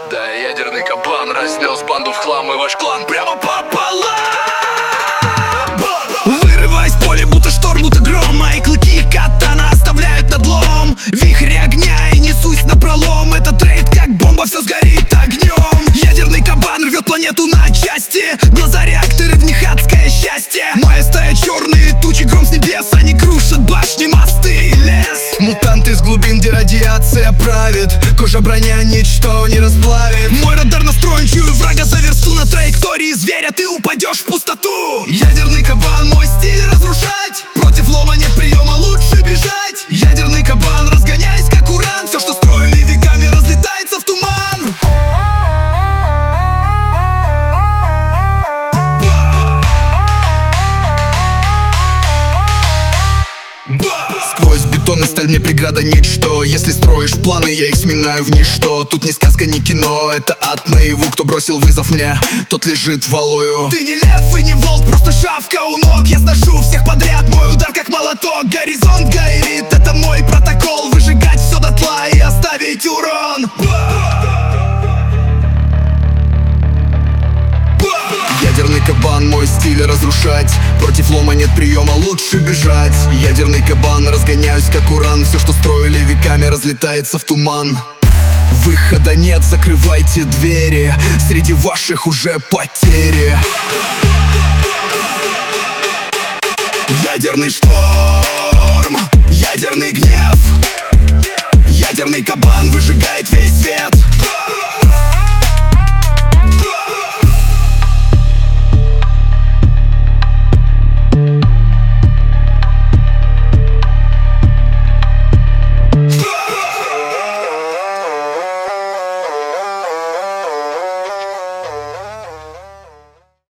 Да, ядерный кабан разнес банду в хлам и ваш клан прямо пополам. Вырываясь в поле, будто шторм, будто гром, мои клыки катана оставляют надлом. Вихри огня и несусь напролом. Этот рейд как бомба, все сгорит огнем. Ядерный кабан рвет планету на части. Глаза реакторы, в них адское счастье. Моя стая черные тучи, гром с небес. Они крушат башни, мосты и лес. Мутанты с глубин, где радиация правит. Кожа, броня, ничто не расплавит. Мой радар настроен, чую врага за версту. На траектории зверя ты упадешь в пустоту. Ядерный кабан, мой стиль разрушать. Против лома нет приема, лучше бежать. Ядерный кабан, разгоняясь как уран. Все, что строили веками, разлетается в туман. Сквозь бетон и сталь мне преграда ничто. Если строишь планы, я их сминаю в ничто. Тут не сказка, не кино, это ад наяву. Кто бросил вызов мне, тот лежит волою. Ты не лев и не волк, просто шавка у ног. Я сношу всех подряд, мой удар как молоток. Горизонт горит, это мой протокол. Выжигать все дотла и оставить урон. Ядерный кабан, мой стиль разрушать. Против лома нет приема, лучше бежать. Ядерный кабан, разгоняюсь как уран. Все, что строили веками, разлетается в туман. Выхода нет, закрывайте двери. Среди ваших уже потери. Ядерный шторм, ядерный гнев. Ядерный кабан.